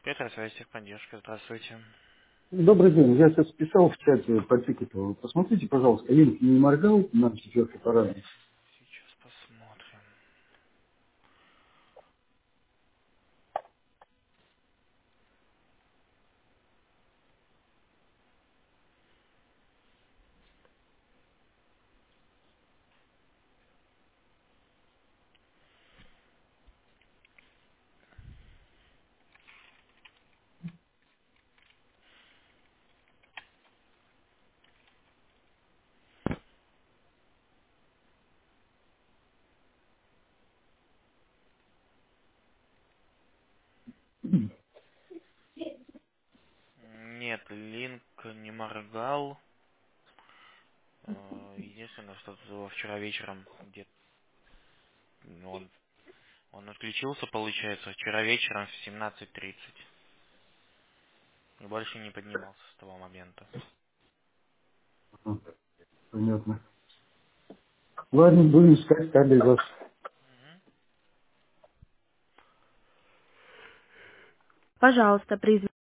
Петр, связь техподдержка, здравствуйте. Добрый день. Я сейчас писал в чате по тикету. Посмотрите, пожалуйста, линк не моргал на четвертый параграф. Сейчас посмотрим. Нет, линк не моргал. Единственное, что тут было вчера вечером, где он отключился, получается, вчера вечером в 17:30. И больше не поднимался с того момента. Ага, понятно. Ладно, будем искать кабель ваш. Мгм. Пожалуйста, при